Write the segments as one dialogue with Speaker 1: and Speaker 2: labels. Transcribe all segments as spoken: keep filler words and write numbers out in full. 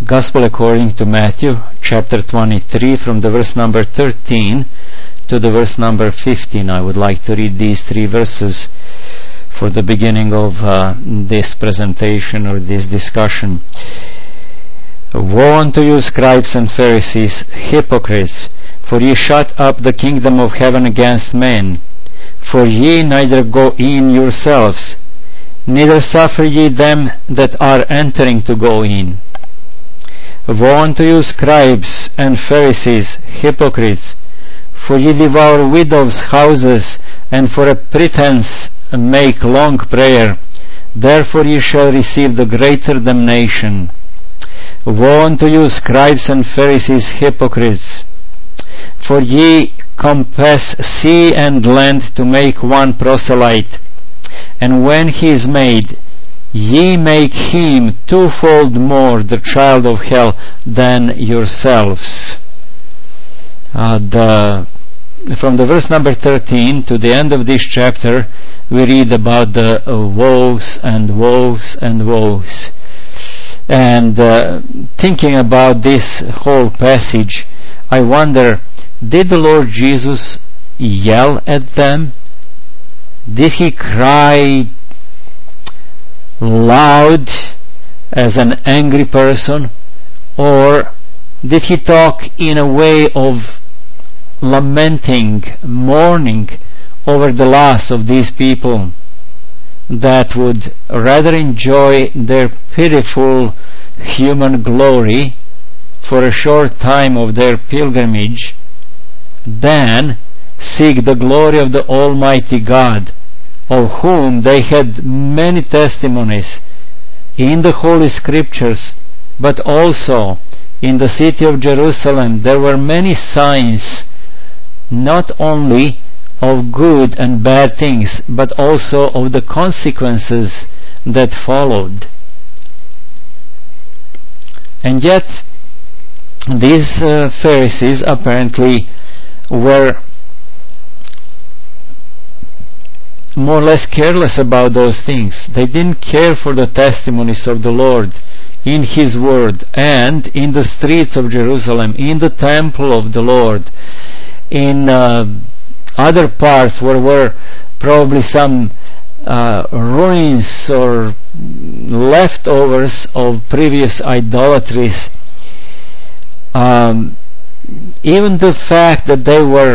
Speaker 1: Gospel according to Matthew, chapter twenty-three, from the verse number thirteen to the verse number fifteen. I would like to read these three verses for the beginning of uh, this presentation or this discussion. Woe unto you, scribes and Pharisees, hypocrites, for ye shut up the kingdom of heaven against men. For ye neither go in yourselves, neither suffer ye them that are entering to go in. Woe unto you, scribes and Pharisees, hypocrites, for ye devour widows' houses, and for a pretense make long prayer. Therefore ye shall receive the greater damnation. Woe unto you, scribes and Pharisees, hypocrites, for ye compass sea and land to make one proselyte, and when he is made, ye make him twofold more the child of hell than yourselves. Uh, the, from the verse number thirteen to the end of this chapter, we read about the uh, woes and woes and woes. And uh, thinking about this whole passage, I wonder, did the Lord Jesus yell at them? Did he cry loud as an angry person? Or did he talk in a way of lamenting, mourning over the loss of these people that would rather enjoy their pitiful human glory for a short time of their pilgrimage than seek the glory of the Almighty God, of whom they had many testimonies in the Holy Scriptures, but also in the city of Jerusalem. There were many signs, not only of good and bad things, but also of the consequences that followed. And yet, these uh, Pharisees apparently were more or less careless about those things. They didn't care for the testimonies of the Lord in His Word and in the streets of Jerusalem, in the temple of the Lord, in uh, other parts where were probably some uh, ruins or leftovers of previous idolatries. Um, even the fact that they were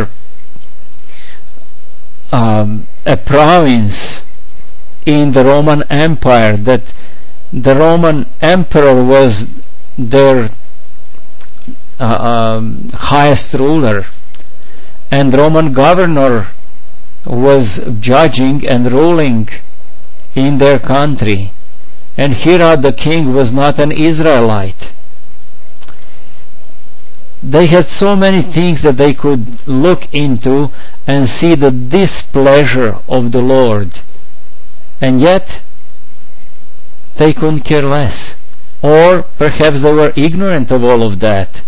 Speaker 1: um, a province in the Roman Empire, that the Roman emperor was their uh, um, highest ruler, and Roman governor was judging and ruling in their country, and Herod the king was not an Israelite. They had so many things that they could look into and see the displeasure of the Lord, and yet they couldn't care less, or perhaps they were ignorant of all of that.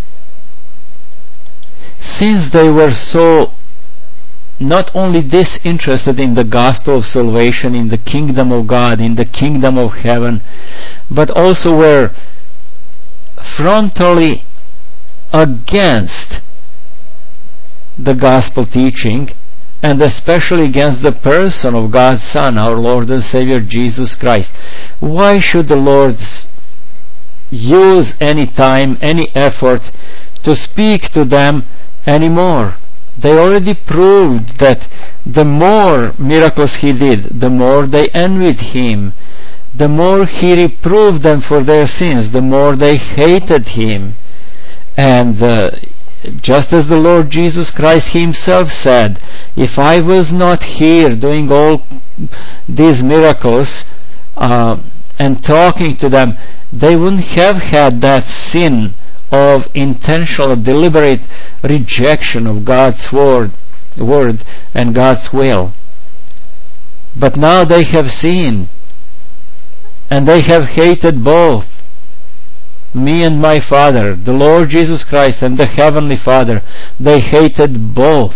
Speaker 1: Since they were so not only disinterested in the gospel of salvation, in the kingdom of God, in the kingdom of heaven, but also were frontally against the gospel teaching, and especially against the person of God's Son, our Lord and Savior Jesus Christ. Why should the Lord use any time, any effort to speak to them anymore? They already proved that the more miracles He did, the more they envied Him. The more He reproved them for their sins, the more they hated Him. And uh, just as the Lord Jesus Christ Himself said, if I was not here doing all these miracles uh, and talking to them, they wouldn't have had that sin of intentional, deliberate rejection of God's word, word and God's will. But now they have seen, and they have hated both, me and my Father, the Lord Jesus Christ and the Heavenly Father. They hated both.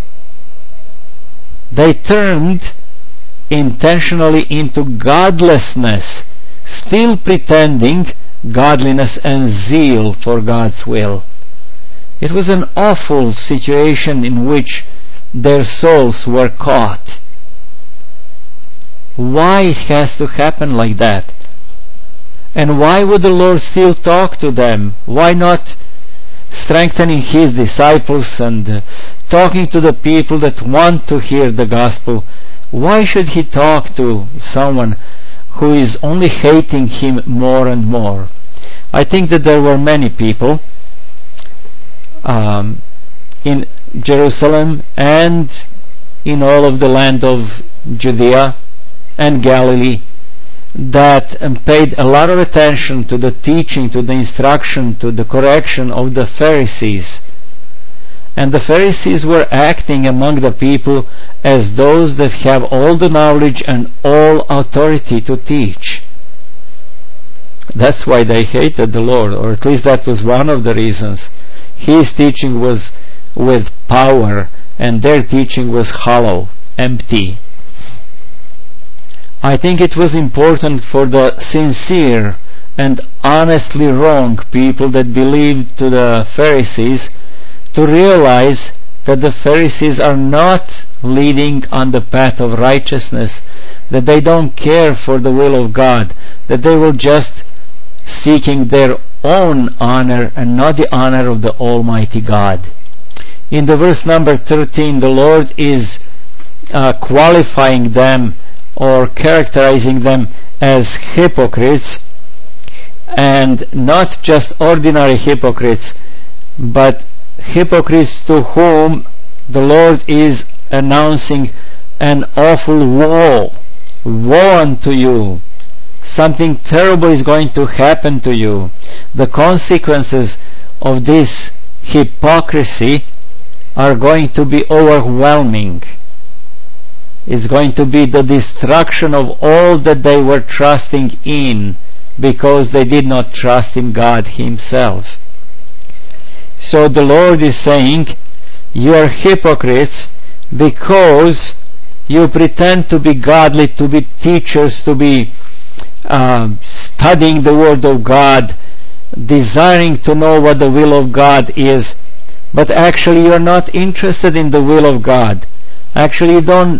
Speaker 1: They turned intentionally into godlessness, still pretending godliness and zeal for God's will. It was an awful situation in which their souls were caught. Why it has to happen like that? And why would the Lord still talk to them? Why not strengthening His disciples and uh, talking to the people that want to hear the gospel? Why should He talk to someone who is only hating Him more and more? I think that there were many people um, in Jerusalem and in all of the land of Judea and Galilee that um, paid a lot of attention to the teaching, to the instruction, to the correction of the Pharisees. And the Pharisees were acting among the people as those that have all the knowledge and all authority to teach. That's why they hated the Lord, or at least that was one of the reasons. His teaching was with power, and their teaching was hollow, empty. I think it was important for the sincere and honestly wrong people that believed to the Pharisees to realize that the Pharisees are not leading on the path of righteousness, that they don't care for the will of God, that they were just seeking their own honor and not the honor of the Almighty God. In the verse number thirteen, the Lord is uh, qualifying them or characterizing them as hypocrites, and not just ordinary hypocrites, but hypocrites to whom the Lord is announcing an awful woe. Woe unto you! Something terrible is going to happen to you. The consequences of this hypocrisy are going to be overwhelming. It's going to be the destruction of all that they were trusting in, because they did not trust in God Himself. So the Lord is saying, you are hypocrites because you pretend to be godly, to be teachers, to be uh, studying the Word of God, desiring to know what the will of God is, but actually you are not interested in the will of God. Actually you don't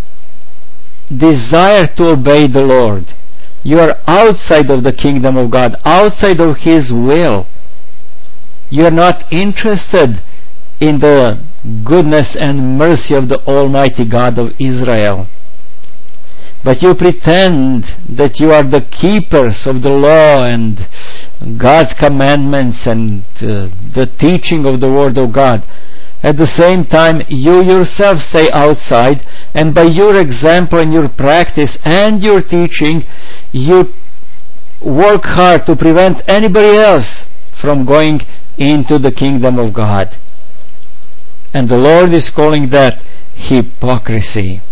Speaker 1: desire to obey the Lord. You are outside of the kingdom of God, outside of His will. You are not interested in the goodness and mercy of the Almighty God of Israel. But you pretend that you are the keepers of the law and God's commandments and uh, the teaching of the Word of God. At the same time, you yourself stay outside, and by your example and your practice and your teaching, you work hard to prevent anybody else from going into the kingdom of God. And the Lord is calling that hypocrisy.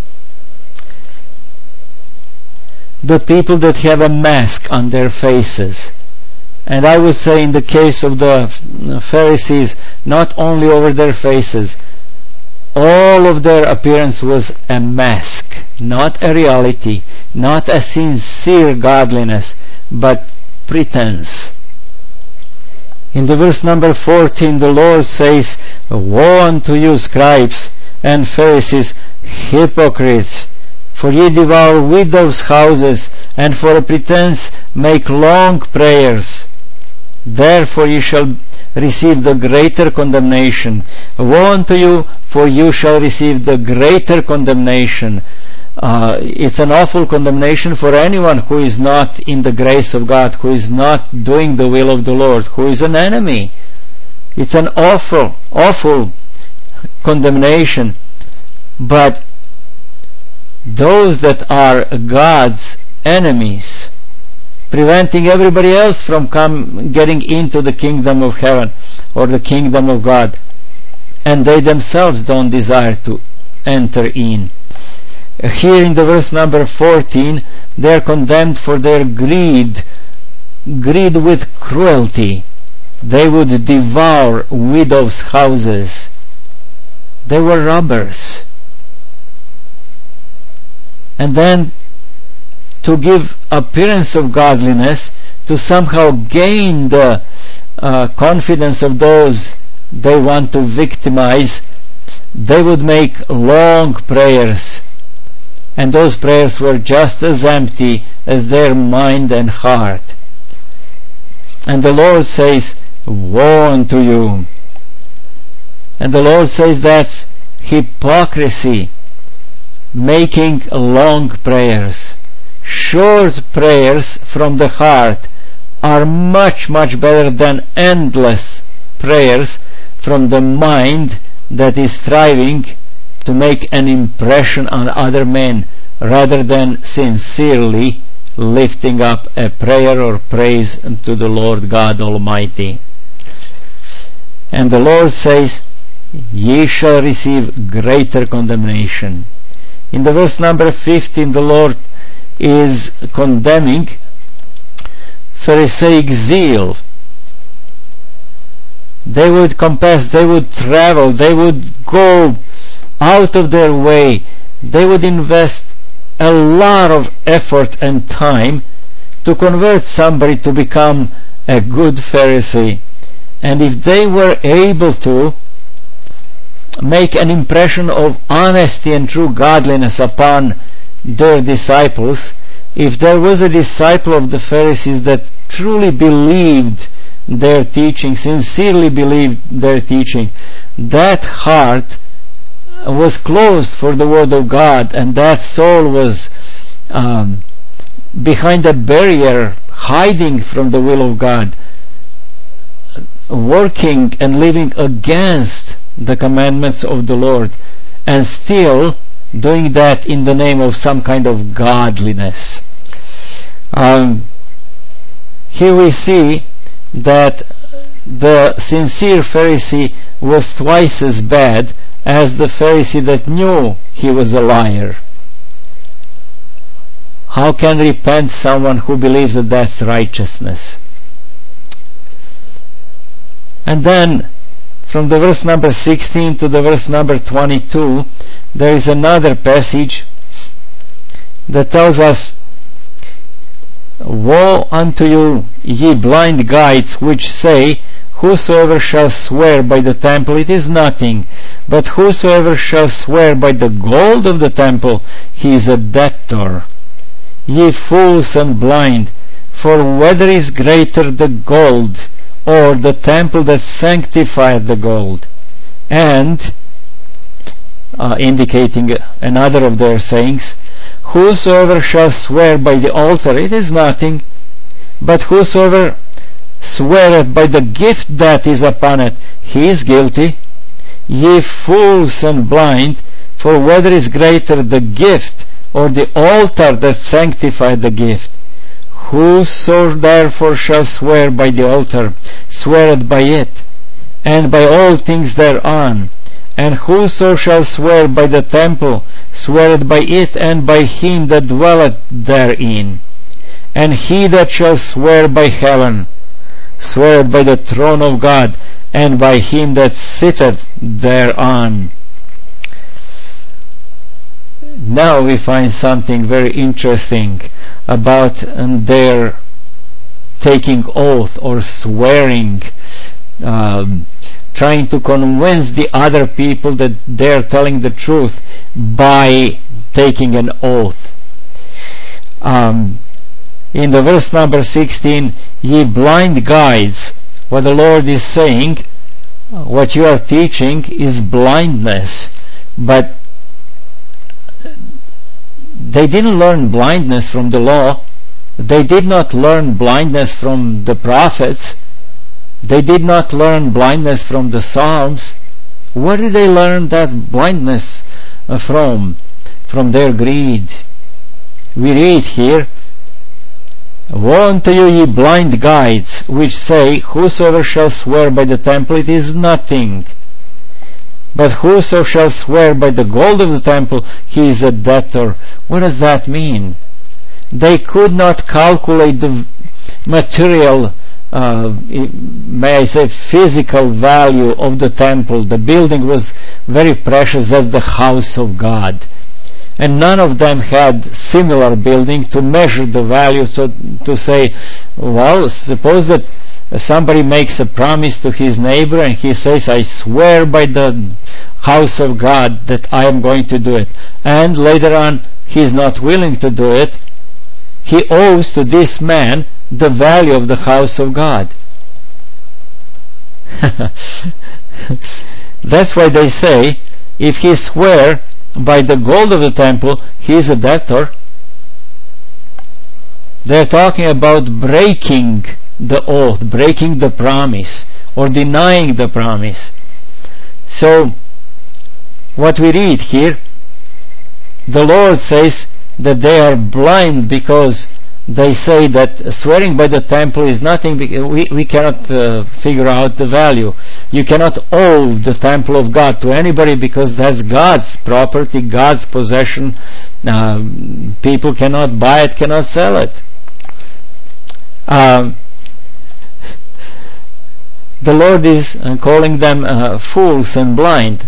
Speaker 1: The people that have a mask on their faces. And I would say in the case of the Pharisees, not only over their faces, all of their appearance was a mask, not a reality, not a sincere godliness, but pretense. In the verse number fourteen, the Lord says, woe unto you, scribes and Pharisees, hypocrites! For ye devour widows' houses, and for a pretense make long prayers. Therefore ye shall receive the greater condemnation. Woe unto you, for you shall receive the greater condemnation. Uh, it's an awful condemnation for anyone who is not in the grace of God, who is not doing the will of the Lord, who is an enemy. It's an awful, awful condemnation. But those that are God's enemies, preventing everybody else from come, getting into the kingdom of heaven or the kingdom of God, and they themselves don't desire to enter in. Here in the verse number fourteen, they are condemned for their greed, greed with cruelty. They would devour widows' houses. They were robbers. And then, to give appearance of godliness, to somehow gain the uh, confidence of those they want to victimize, they would make long prayers, and those prayers were just as empty as their mind and heart. And the Lord says, woe unto you. And the Lord says that's hypocrisy, making long prayers. Short prayers from the heart are much, much better than endless prayers from the mind that is striving to make an impression on other men, rather than sincerely lifting up a prayer or praise unto the Lord God Almighty. And the Lord says, ye shall receive greater condemnation. In the verse number fifteen, the Lord is condemning Pharisaic zeal. They would compass, they would travel, they would go out of their way, they would invest a lot of effort and time to convert somebody to become a good Pharisee. And if they were able to make an impression of honesty and true godliness upon their disciples, if there was a disciple of the Pharisees that truly believed their teaching, sincerely believed their teaching, that heart was closed for the Word of God, and that soul was um, behind a barrier, hiding from the will of God, working and living against the commandments of the Lord, and still doing that in the name of some kind of godliness. Um, here we see that the sincere Pharisee was twice as bad as the Pharisee that knew he was a liar. How can repent someone who believes that that's righteousness? And then from the verse number sixteen to the verse number twenty-two, there is another passage that tells us, woe unto you, ye blind guides, which say, whosoever shall swear by the temple, it is nothing, but whosoever shall swear by the gold of the temple, he is a debtor. Ye fools and blind, for whether is greater the gold or the temple that sanctifieth the gold? And uh, indicating another of their sayings, whosoever shall swear by the altar, it is nothing, but whosoever sweareth by the gift that is upon it, he is guilty. Ye fools and blind, for whether is greater the gift or the altar that sanctifieth the gift? Whoso therefore shall swear by the altar, sweareth by it, and by all things thereon. And whoso shall swear by the temple, sweareth by it and by him that dwelleth therein. And he that shall swear by heaven, sweareth by the throne of God, and by him that sitteth thereon. Now we find something very interesting about um, their taking oath or swearing, um, trying to convince the other people that they're telling the truth by taking an oath. Um, in the verse number sixteen, ye blind guides, what the Lord is saying, what you are teaching is blindness. But they didn't learn blindness from the law. They did not learn blindness from the prophets. They did not learn blindness from the Psalms. Where did they learn that blindness uh, from? From their greed. We read here, woe unto you, ye blind guides, which say, whosoever shall swear by the temple, it is nothing. But whoso shall swear by the gold of the temple, he is a debtor. What does that mean? They could not calculate the material, uh, may I say, physical value of the temple. The building was very precious as the house of God. and none of them had similar building to measure the value, so to say, well, suppose that somebody makes a promise to his neighbor and he says, I swear by the house of God that I am going to do it, and later on he is not willing to do it. He owes to this man the value of the house of God. That's why they say, if he swear by the gold of the temple, he is a debtor. They're talking about breaking the oath, breaking the promise, or denying the promise. So, what we read here, the Lord says that they are blind because they say that swearing by the temple is nothing. We, we cannot uh, figure out the value. You cannot owe the temple of God to anybody because that's God's property, God's possession. Uh, people cannot buy it, cannot sell it. Um, the Lord is uh, calling them uh, fools and blind.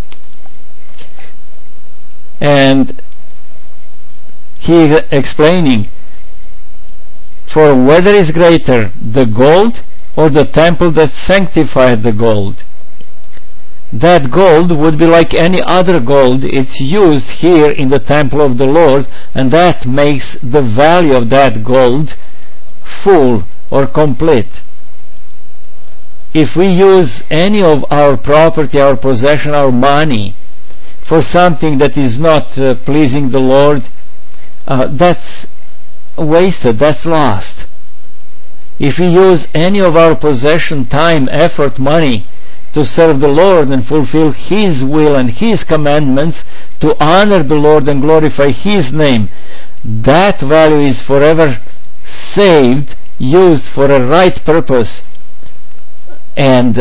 Speaker 1: And He is explaining, for whether is greater, the gold or the temple that sanctified the gold? That gold would be like any other gold. It's used here in the temple of the Lord, and that makes the value of that gold full or complete. If we use any of our property, our possession, our money for something that is not uh, pleasing the Lord, uh, that's wasted, that's lost. If we use any of our possession, time, effort, money to serve the Lord and fulfill His will and His commandments, to honor the Lord and glorify His name, that value is forever saved, used for a right purpose. And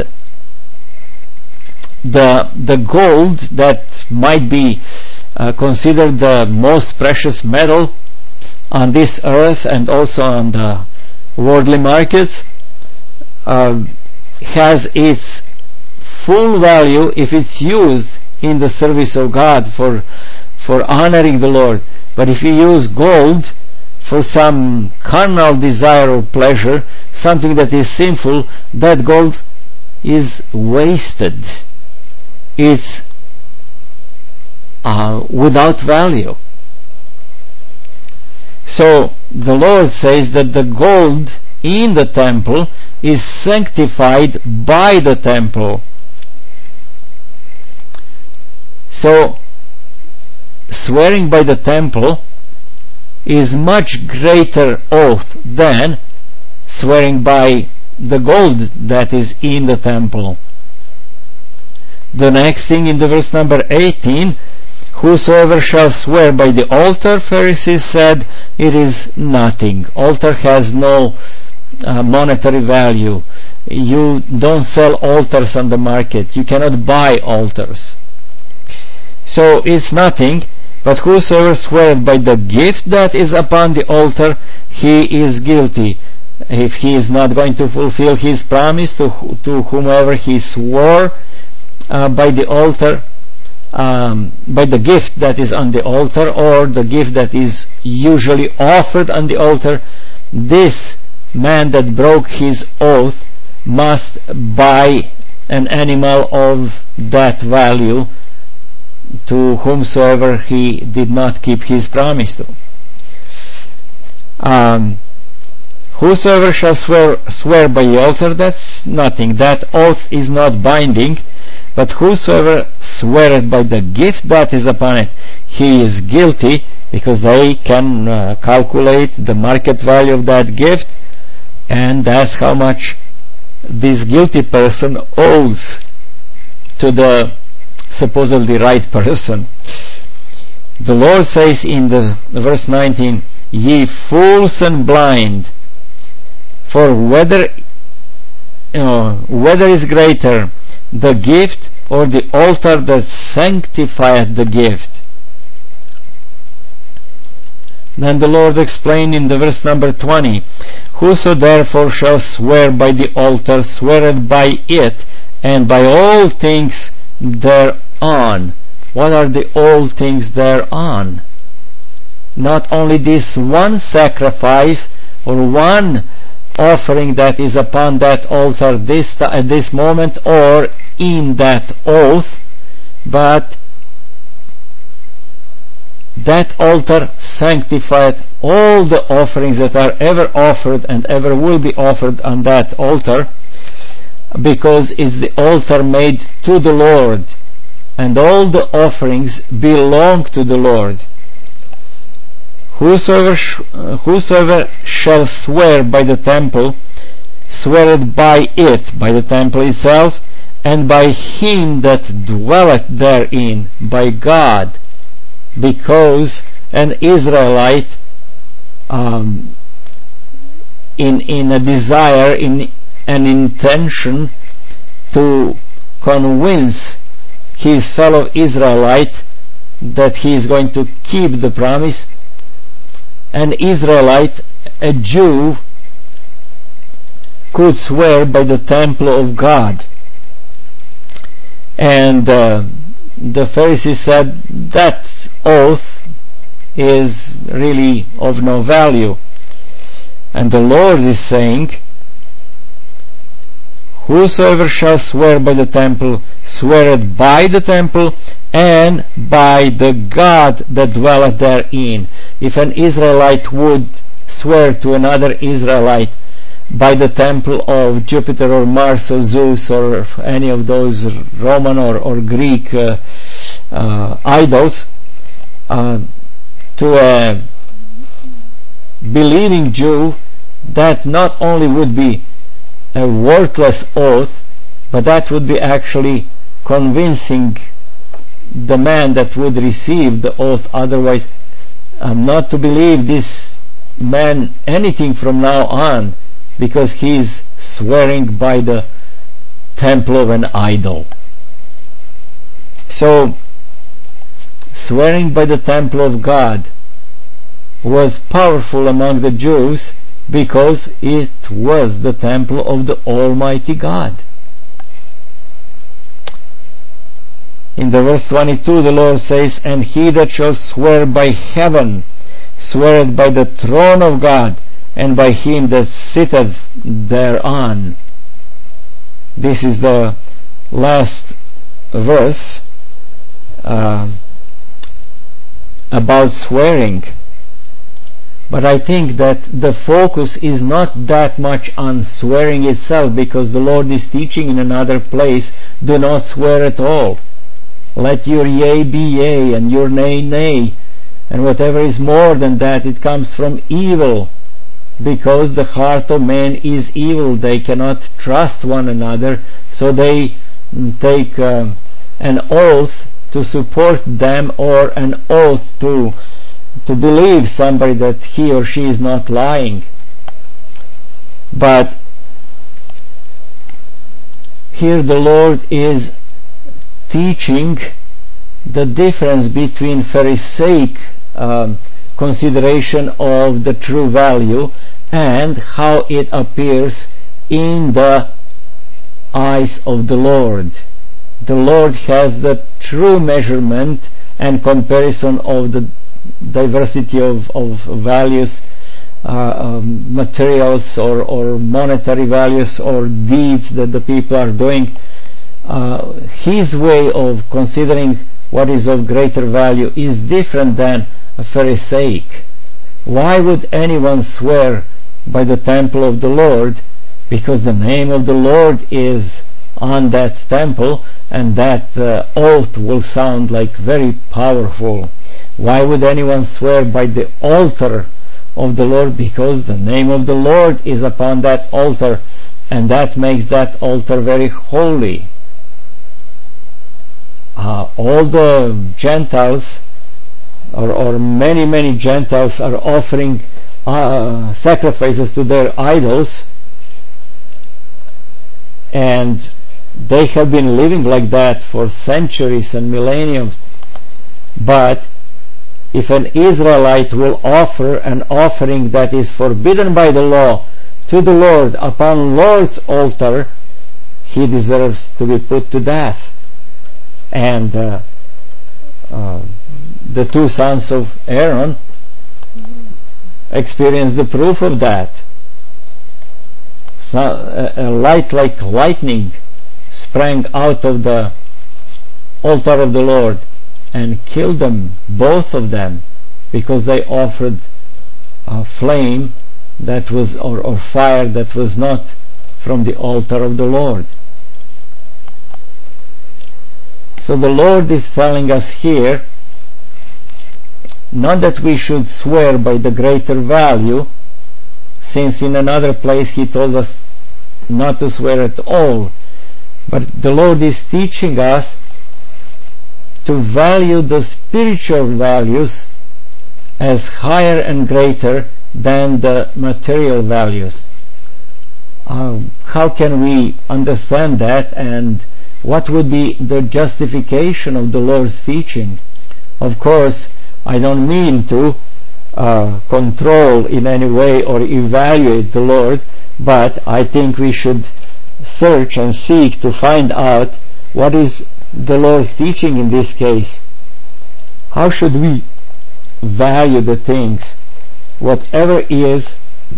Speaker 1: the the gold that might be uh, considered the most precious metal on this earth and also on the worldly markets, uh, has its full value if it's used in the service of God for for honoring the Lord. But if you use gold for some carnal desire or pleasure, something that is sinful, that gold is wasted. It's uh, without value. So the Lord says that the gold in the temple is sanctified by the temple. So swearing by the temple is much greater oath than swearing by the gold that is in the temple. The next thing in the verse number eighteen, whosoever shall swear by the altar, Pharisees said, it is nothing. Altar has no uh, monetary value. You don't sell altars on the market. You cannot buy altars. So it's nothing. But whosoever sweareth by the gift that is upon the altar, he is guilty. If he is not going to fulfill his promise to, to whomever he swore uh, by the altar, Um, by the gift that is on the altar, or the gift that is usually offered on the altar, this man that broke his oath must buy an animal of that value to whomsoever he did not keep his promise to. Um, whosoever shall swear, swear by the altar, that's nothing. That oath is not binding. But whosoever sweareth by the gift that is upon it, he is guilty, because they can uh, calculate the market value of that gift, and that's how much this guilty person owes to the supposedly right person. The Lord says in the verse nineteen, ye fools and blind, for whether you know, whether is greater, the gift or the altar that sanctifieth the gift? Then the Lord explained in the verse number twenty, whoso therefore shall swear by the altar sweareth by it, and by all things thereon. What are the all things thereon? not only this one sacrifice or one offering that is upon that altar this at this moment or in that oath, but that altar sanctified all the offerings that are ever offered and ever will be offered on that altar, because it's the altar made to the Lord, and all the offerings belong to the Lord. Whosoever, sh- uh, whosoever shall swear by the temple, sweareth by it, by the temple itself, and by him that dwelleth therein, by God, because an Israelite, um, in in a desire, in an intention to convince his fellow Israelite that he is going to keep the promise, an Israelite, a Jew, could swear by the temple of God. And uh, the Pharisees said that oath is really of no value. And the Lord is saying, whosoever shall swear by the temple, sweareth by the temple and by the God that dwelleth therein. If an Israelite would swear to another Israelite by the temple of Jupiter or Mars or Zeus or any of those Roman or, or Greek uh, uh, idols, uh, to a believing Jew, that not only would be a worthless oath, but that would be actually convincing the man that would receive the oath otherwise um, not to believe this man anything from now on, because he is swearing by the temple of an idol. So, swearing by the temple of God was powerful among the Jews because it was the temple of the Almighty God. In the verse twenty-two, the Lord says, and he that shall swear by heaven, sweareth by the throne of God, and by him that sitteth thereon. This is the last verse uh, about swearing. But I think that the focus is not that much on swearing itself, because the Lord is teaching in another place, do not swear at all. Let your yea be yea, and your nay, nay. And whatever is more than that, it comes from evil. Because the heart of man is evil. They cannot trust one another, so they take uh, an oath to support them, or an oath to to believe somebody that he or she is not lying. But here the Lord is teaching the difference between Pharisaic um, consideration of the true value and how it appears in the eyes of the Lord. The Lord has the true measurement and comparison of the diversity of, of values, uh, um, materials or, or monetary values or deeds that the people are doing. Uh, his way of considering what is of greater value is different than a Pharisaic. Why would anyone swear by the temple of the Lord? Because the name of the Lord is on that temple, and that uh, oath will sound like very powerful. Why would anyone swear by the altar of the Lord? Because the name of the Lord is upon that altar, and that makes that altar very holy. Uh, all the Gentiles, or, or many, many Gentiles, are offering uh, sacrifices to their idols, and they have been living like that for centuries and millenniums. But if an Israelite will offer an offering that is forbidden by the law to the Lord upon Lord's altar, he deserves to be put to death. And uh, uh, the two sons of Aaron experienced the proof of that. So, a, a light like lightning sprang out of the altar of the Lord and killed them, both of them, because they offered a flame that was, or, or fire that was not from the altar of the Lord. So the Lord is telling us here, not that we should swear by the greater value, since in another place He told us not to swear at all, but the Lord is teaching us to value the spiritual values as higher and greater than the material values. Uh, how can we understand that, and what would be the justification of the Lord's teaching? Of course, I don't mean to uh, control in any way or evaluate the Lord, but I think we should search and seek to find out what is the Lord's teaching in this case. How should we value the things? Whatever is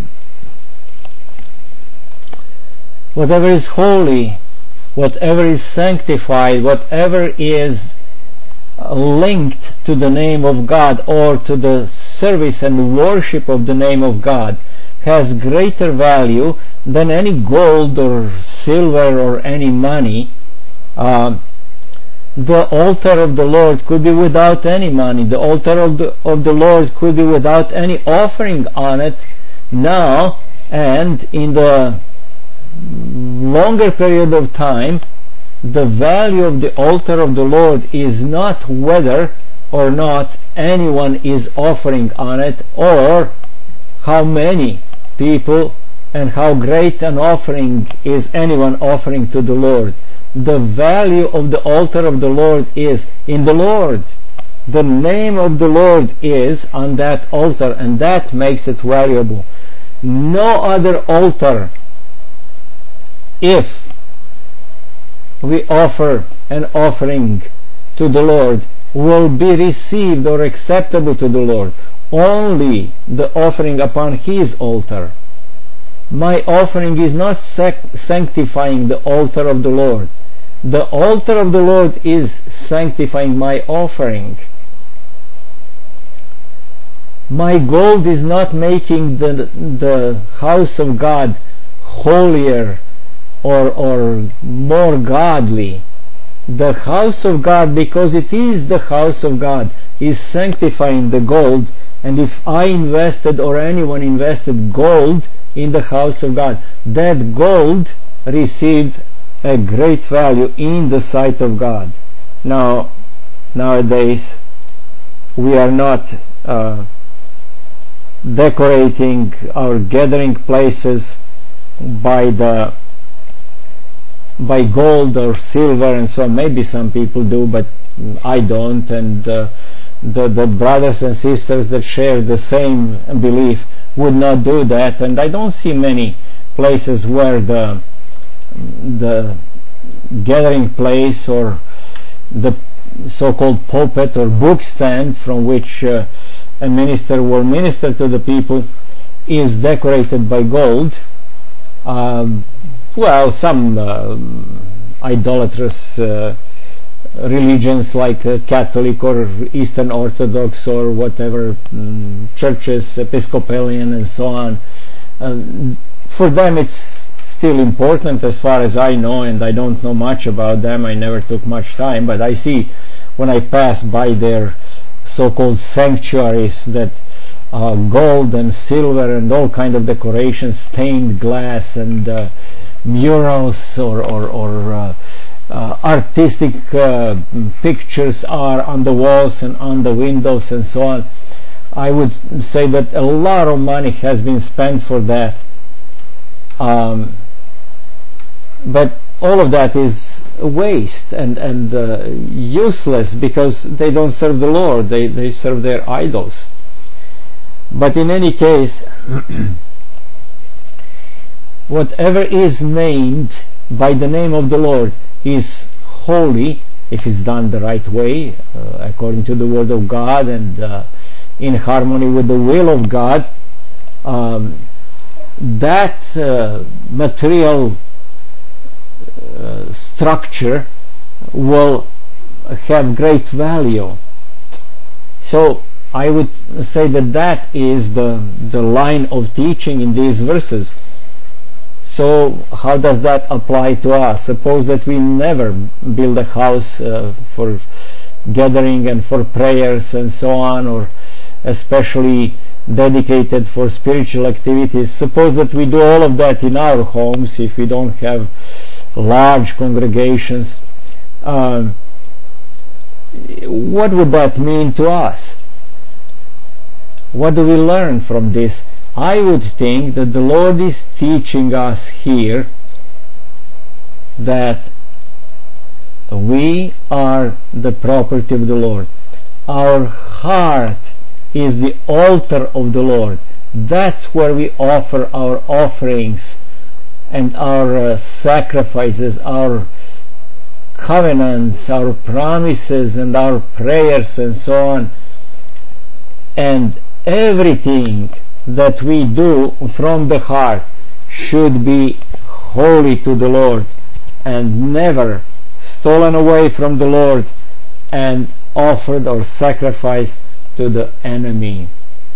Speaker 1: whatever is holy, whatever is sanctified, whatever is linked to the name of God or to the service and worship of the name of God, has greater value than any gold or silver or any money. Uh, the altar of the Lord could be without any money. The altar of the, of the Lord could be without any offering on it now, and in the longer period of time, the value of the altar of the Lord is not whether or not anyone is offering on it, or how many people and how great an offering is anyone offering to the Lord. The value of the altar of the Lord is in the Lord. The name of the Lord is on that altar, and that makes it valuable. No other altar, if we offer an offering to the Lord, will be received or acceptable to the Lord. Only the offering upon His altar. My offering is not sac- sanctifying the altar of the Lord. The altar of the Lord is sanctifying my offering. My gold is not making the, the house of God holier or, or more godly. The house of God, because it is the house of God, is sanctifying the gold. And if I invested or anyone invested gold in the house of God, that gold received a great value in the sight of God. Now, nowadays, we are not uh, decorating our gathering places by the by gold or silver and so on. Maybe some people do, but I don't, and uh, the, the brothers and sisters that share the same belief would not do that, and I don't see many places where the the gathering place or the so-called pulpit or book stand from which uh, a minister will minister to the people is decorated by gold. Um, well, some uh, idolatrous uh, religions like uh, Catholic or Eastern Orthodox or whatever um, churches, Episcopalian and so on, uh, for them it's still important as far as I know, and I don't know much about them. I never took much time, but I see when I pass by their so-called sanctuaries that uh, gold and silver and all kind of decorations, stained glass and uh, murals or, or, or uh, uh, artistic uh, pictures are on the walls and on the windows and so on. I would say that a lot of money has been spent for that. Um, but all of that is waste and, and uh, useless, because they don't serve the Lord, they, they serve their idols. But in any case, whatever is named by the name of the Lord is holy if it's done the right way, uh, according to the Word of God and uh, in harmony with the will of God. um, that uh, material uh, structure will have great value. So I would say that that is the, the line of teaching in these verses. So how does that apply to us? Suppose that we never build a house uh, for gathering and for prayers and so on, or especially dedicated for spiritual activities. Suppose that we do all of that in our homes if we don't have large congregations. Um, what would that mean to us? What do we learn from this? I would think that the Lord is teaching us here that we are the property of the Lord. Our heart is the altar of the Lord. That's where we offer our offerings and our uh, sacrifices, our covenants, our promises and our prayers and so on. And everything that we do from the heart should be holy to the Lord and never stolen away from the Lord and offered or sacrificed to the enemy.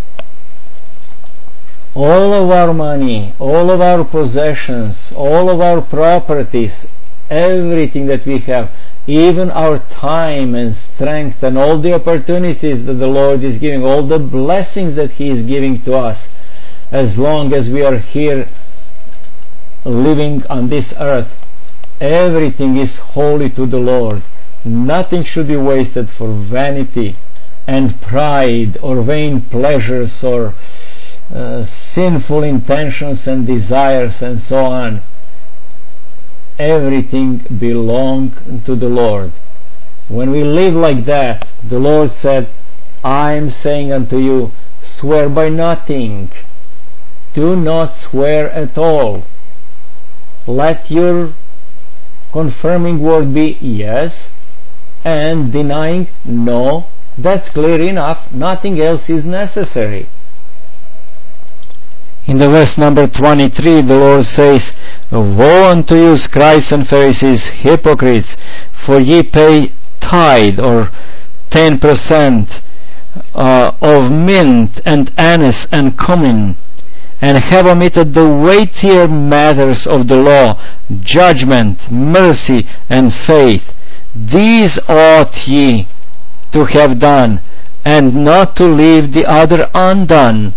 Speaker 1: All of our money, all of our possessions, all of our properties, everything that we have, even our time and strength and all the opportunities that the Lord is giving, all the blessings that He is giving to us, as long as we are here living on this earth, everything is holy to the Lord. Nothing should be wasted for vanity and pride or vain pleasures or uh, sinful intentions and desires and so on. Everything belongs to the Lord. When we live like that, the Lord said, I am saying unto you, swear by nothing. Do not swear at all. Let your confirming word be yes, and denying no. That's clear enough. Nothing else is necessary. In the verse number twenty-three, the Lord says, Woe unto you, scribes and Pharisees, hypocrites, for ye pay tithe, or ten percent, uh, of mint and anise and cumin, and have omitted the weightier matters of the law, judgment, mercy, and faith. These ought ye to have done, and not to leave the other undone.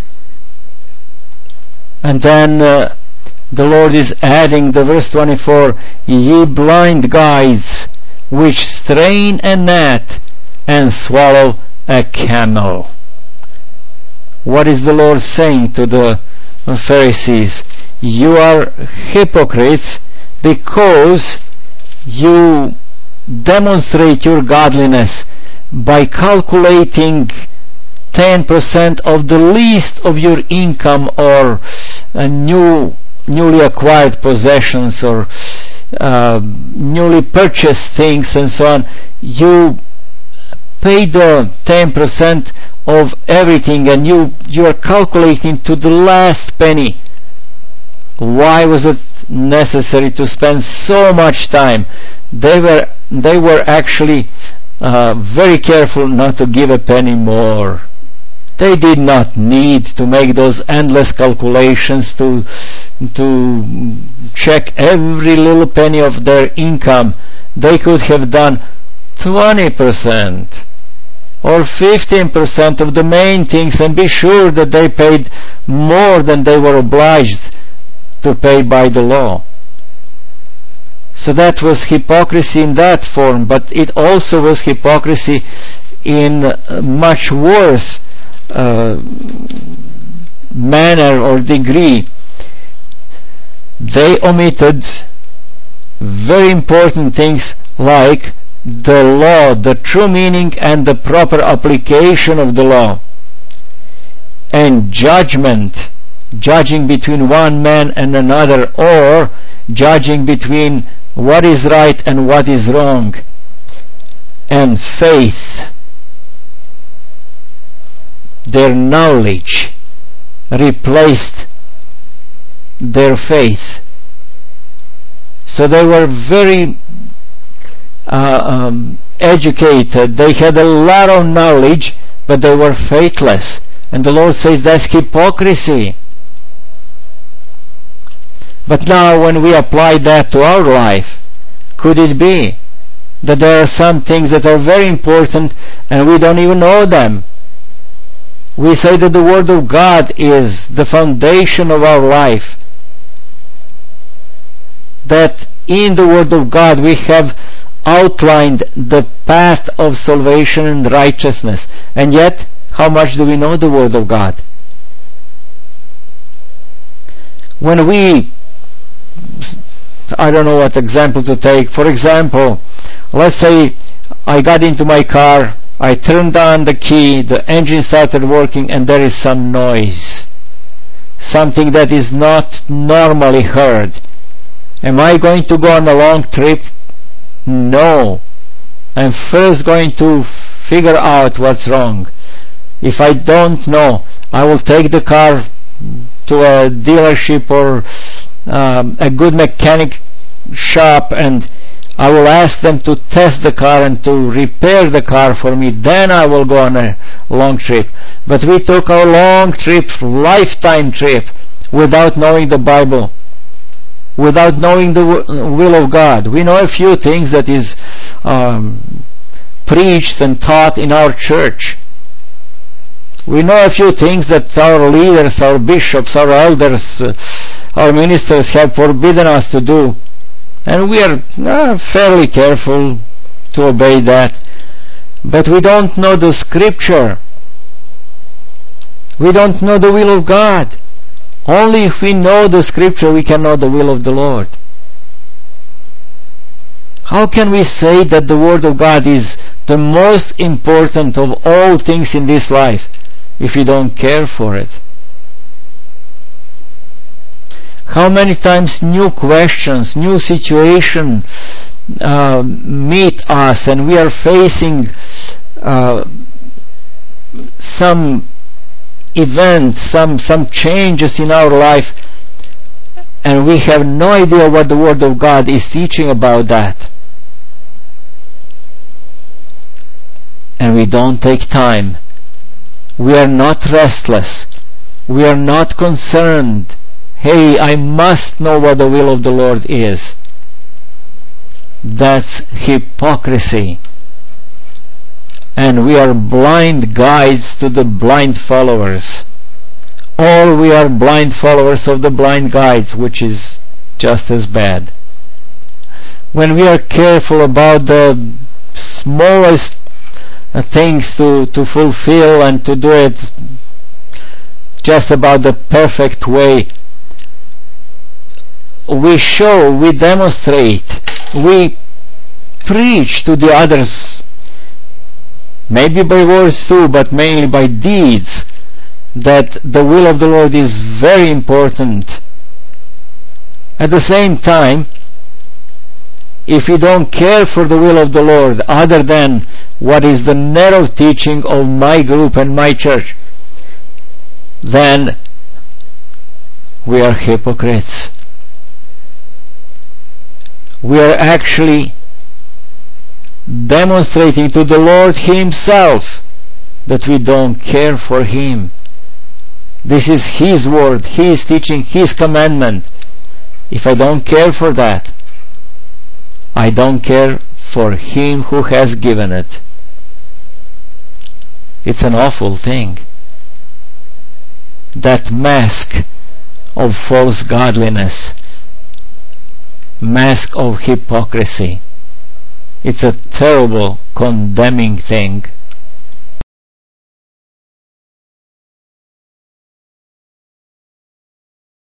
Speaker 1: And then uh, the Lord is adding the verse twenty-four, Ye blind guides, which strain a gnat and swallow a camel. What is the Lord saying to the Pharisees? You are hypocrites because you demonstrate your godliness by calculating ten percent of the least of your income or uh, new newly acquired possessions or uh, newly purchased things and so on. You pay the ten percent of everything and you you are calculating to the last penny. Why was it necessary to spend so much time? They were they were actually uh, very careful not to give a penny more. They did not need to make those endless calculations to to check every little penny of their income. They could have done twenty percent or fifteen percent of the main things and be sure that they paid more than they were obliged to pay by the law. So that was hypocrisy in that form, but it also was hypocrisy in much worse Uh, manner or degree. They omitted very important things like the law, the true meaning and the proper application of the law, and judgment, judging between one man and another, or judging between what is right and what is wrong, and faith, their knowledge, replaced their faith. So they were very uh, um, educated. They had a lot of knowledge, but they were faithless. And the Lord says that's hypocrisy. But now when we apply that to our life, could it be that there are some things that are very important and we don't even know them? We say that the Word of God is the foundation of our life. That in the Word of God we have outlined the path of salvation and righteousness. And yet, how much do we know the Word of God? When we, I don't know what example to take. For example, let's say I got into my car, I turned on the key, the engine started working, and there is some noise. Something that is not normally heard. Am I going to go on a long trip? No. I'm first going to figure out what's wrong. If I don't know, I will take the car to a dealership or um, a good mechanic shop, and I will ask them to test the car and to repair the car for me. Then I will go on a long trip. But we took our long trip, lifetime trip, without knowing the Bible, without knowing the will of God. We know a few things that is um, preached and taught in our church. We know a few things that our leaders, our bishops, our elders, uh, our ministers have forbidden us to do. And we are uh, fairly careful to obey that. But we don't know the Scripture. We don't know the will of God. Only if we know the Scripture we can know the will of the Lord. How can we say that the Word of God is the most important of all things in this life if we don't care for it? How many times new questions, new situations uh, meet us, and we are facing uh, some events, some some changes in our life, and we have no idea what the Word of God is teaching about that. And we don't take time. We are not restless. We are not concerned. Hey, I must know what the will of the Lord is. That's hypocrisy. And we are blind guides to the blind followers. Or we are blind followers of the blind guides, which is just as bad. When we are careful about the smallest things to, to fulfill and to do it just about the perfect way, we show, we demonstrate, we preach to the others, maybe by words too, but mainly by deeds, that the will of the Lord is very important. At the same time, if we don't care for the will of the Lord other than what is the narrow teaching of my group and my church, then we are hypocrites. We are actually demonstrating to the Lord Himself that we don't care for Him. This is His word, His teaching, His commandment. If I don't care for that, I don't care for Him who has given it. It's an awful thing. That mask of false godliness, mask of hypocrisy. It's a terrible, condemning thing.